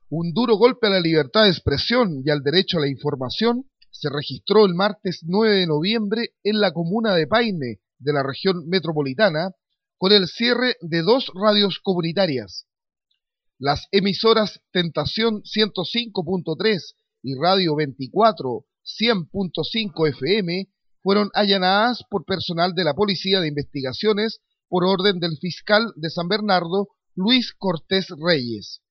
Un duro golpe a la libertad de expresión y al derecho a la información se registró el martes 9 de noviembre en la comuna de Paine, de la región metropolitana, con el cierre de 2 radios comunitarias. Las emisoras Tentación 105.3 y Radio 24 100.5 FM fueron allanadas por personal de la Policía de Investigaciones por orden del fiscal de San Bernardo, Luis Cortés Reyes.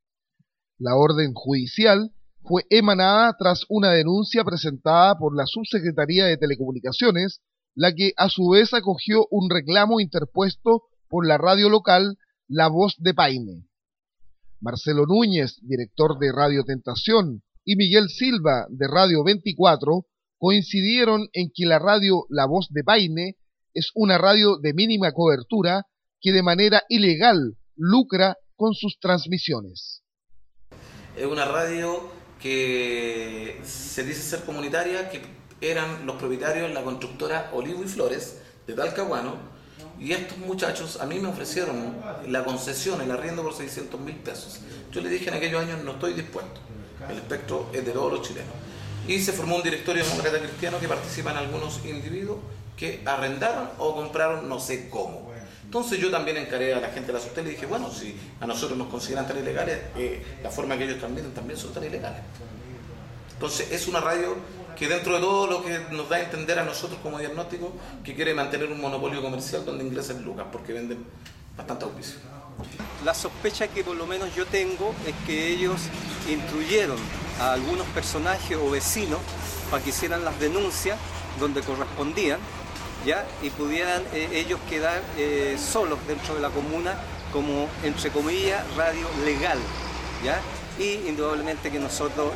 La orden judicial fue emanada tras una denuncia presentada por la Subsecretaría de Telecomunicaciones, la que a su vez acogió un reclamo interpuesto por la radio local La Voz de Paine. Marcelo Núñez, director de Radio Tentación, y Miguel Silva, de Radio 24, coincidieron en que la radio La Voz de Paine es una radio de mínima cobertura que de manera ilegal lucra con sus transmisiones. Es una radio que se dice ser comunitaria, que eran los propietarios la constructora Olivo y Flores de Talcahuano, y estos muchachos a mí me ofrecieron la concesión, el arriendo por 600.000 pesos. Yo le dije en aquellos años: no estoy dispuesto, el espectro es de todos los chilenos. Y se formó un directorio demócrata cristiano que participan algunos individuos que arrendaron o compraron, no sé cómo. Entonces yo también encaré a la gente de la Subtel y dije: bueno, si a nosotros nos consideran tan ilegales, la forma que ellos transmiten también son tan ilegales. Entonces es una radio que, dentro de todo lo que nos da a entender a nosotros como diagnóstico, que quiere mantener un monopolio comercial donde ingresan lucas, porque venden bastante auspicio. La sospecha que por lo menos yo tengo es que ellos instruyeron a algunos personajes o vecinos para que hicieran las denuncias donde correspondían, ¿ya? Y pudieran ellos quedar solos dentro de la comuna como, entre comillas, radio legal, ¿ya? Y indudablemente que nosotros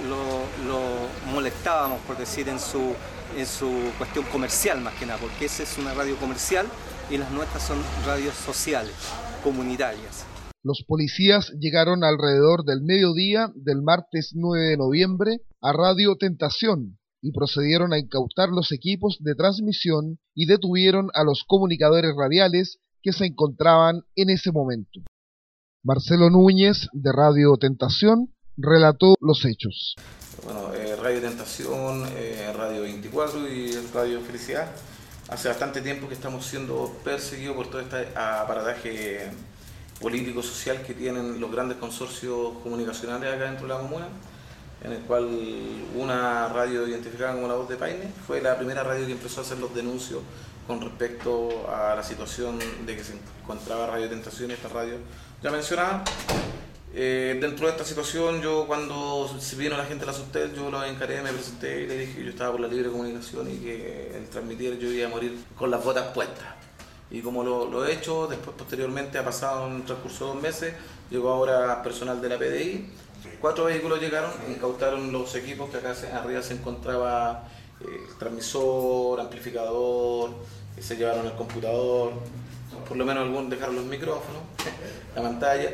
lo molestábamos, por decir, en su cuestión comercial más que nada, porque esa es una radio comercial y las nuestras son radios sociales, comunitarias. Los policías llegaron alrededor del mediodía del martes 9 de noviembre a Radio Tentación y procedieron a incautar los equipos de transmisión y detuvieron a los comunicadores radiales que se encontraban en ese momento. Marcelo Núñez, de Radio Tentación, relató los hechos. Bueno, Radio Tentación, Radio 24 y Radio Felicidad, hace bastante tiempo que estamos siendo perseguidos por todo este aparataje político-social que tienen los grandes consorcios comunicacionales acá dentro de la comuna, en el cual una radio identificada como La Voz de Paine fue la primera radio que empezó a hacer los denuncios con respecto a la situación de que se encontraba Radio Tentación y esta radio ya mencionada. Dentro de esta situación, yo cuando vino la gente de la Subtel, yo lo encaré, me presenté y le dije que yo estaba por la libre comunicación y que el transmitir yo iba a morir con las botas puestas. Y como lo he hecho, después posteriormente ha pasado un transcurso de 2 meses, llegó ahora personal de la PDI, 4 vehículos llegaron, incautaron los equipos que acá arriba se encontraba, transmisor, amplificador, se llevaron el computador, por lo menos algunos dejaron los micrófonos, la pantalla,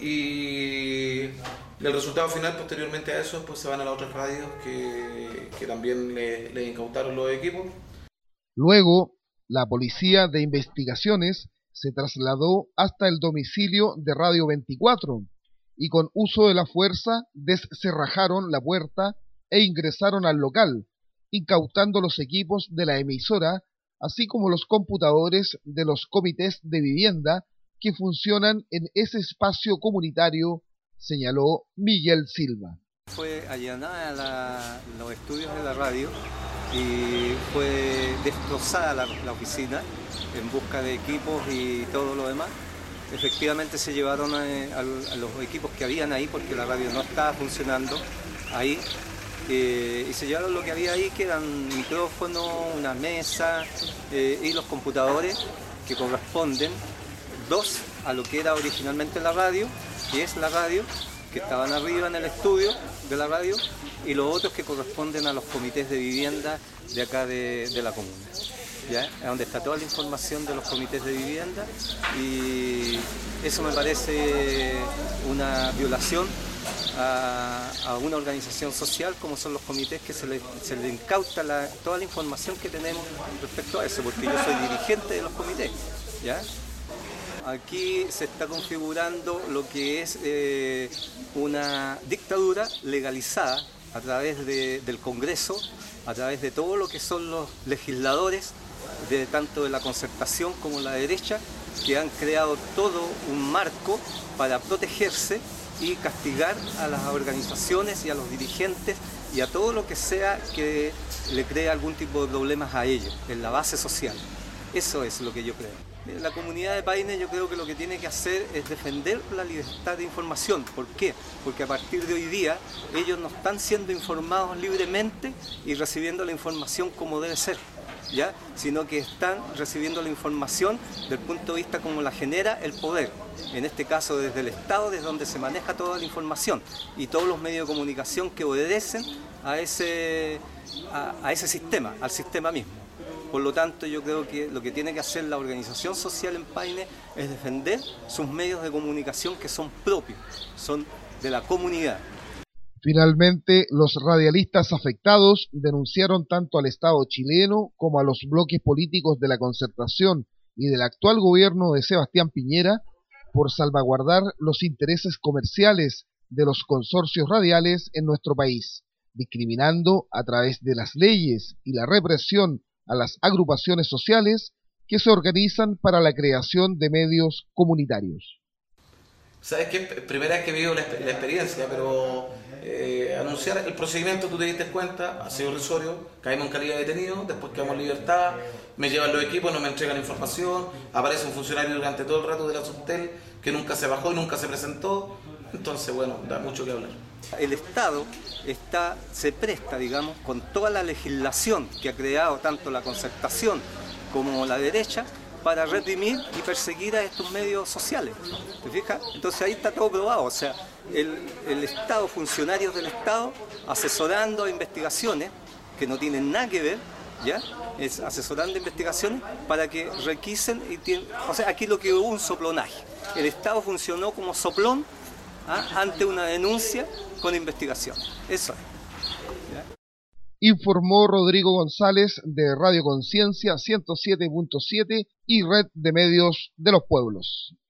y el resultado final posteriormente a eso pues se van a las otras radios que también le incautaron los equipos. Luego, la Policía de Investigaciones se trasladó hasta el domicilio de Radio 24 y con uso de la fuerza descerrajaron la puerta e ingresaron al local, incautando los equipos de la emisora, así como los computadores de los comités de vivienda que funcionan en ese espacio comunitario, señaló Miguel Silva. Fue allanada los estudios de la radio y fue destrozada la oficina en busca de equipos y todo lo demás. Efectivamente se llevaron a los equipos que habían ahí porque la radio no estaba funcionando ahí. Y se llevaron lo que había ahí, que eran micrófonos, una mesa y los computadores que corresponden, 2 a lo que era originalmente la radio, que es la radio, que estaban arriba en el estudio de la radio, y los otros que corresponden a los comités de vivienda de acá de la comuna, ¿ya? Donde está toda la información de los comités de vivienda, y eso me parece una violación a una organización social como son los comités, que se le incauta toda la información que tenemos respecto a eso, porque yo soy dirigente de los comités, ¿ya? aquí se está configurando lo que es una dictadura legalizada a través del Congreso, a través de todo lo que son los legisladores, tanto de la concertación como la derecha, que han creado todo un marco para protegerse y castigar a las organizaciones y a los dirigentes y a todo lo que sea que le cree algún tipo de problemas a ellos, en la base social. Eso es lo que yo creo. La comunidad de Paine, yo creo que lo que tiene que hacer es defender la libertad de información. ¿Por qué? Porque a partir de hoy día ellos no están siendo informados libremente y recibiendo la información como debe ser, ¿ya? Sino que están recibiendo la información del punto de vista como la genera el poder. En este caso desde el Estado, desde donde se maneja toda la información y todos los medios de comunicación que obedecen a ese sistema, al sistema mismo. Por lo tanto, yo creo que lo que tiene que hacer la organización social en Paine es defender sus medios de comunicación que son propios, son de la comunidad. Finalmente, los radialistas afectados denunciaron tanto al Estado chileno como a los bloques políticos de la Concertación y del actual gobierno de Sebastián Piñera por salvaguardar los intereses comerciales de los consorcios radiales en nuestro país, discriminando a través de las leyes y la represión a las agrupaciones sociales que se organizan para la creación de medios comunitarios. ¿Sabes qué? Primera vez que vivo la experiencia, pero anunciar el procedimiento, tú te diste cuenta, ha sido irrisorio, caímos en calidad de detenido, después quedamos en libertad, me llevan los equipos, no me entregan información, aparece un funcionario durante todo el rato de la Subtel que nunca se bajó y nunca se presentó, entonces bueno, da mucho que hablar. El Estado se presta, digamos, con toda la legislación que ha creado tanto la Concertación como la derecha para reprimir y perseguir a estos medios sociales. ¿Te fijas? Entonces ahí está todo probado. O sea, el Estado, funcionarios del Estado, asesorando a investigaciones que no tienen nada que ver, ¿ya? Es asesorando investigaciones para que requisen. O sea, aquí lo que hubo un soplonaje. El Estado funcionó como soplón ante una denuncia con investigación. Eso es. ¿Ya? Informó Rodrigo González de Radio Conciencia 107.7 y Red de Medios de los Pueblos.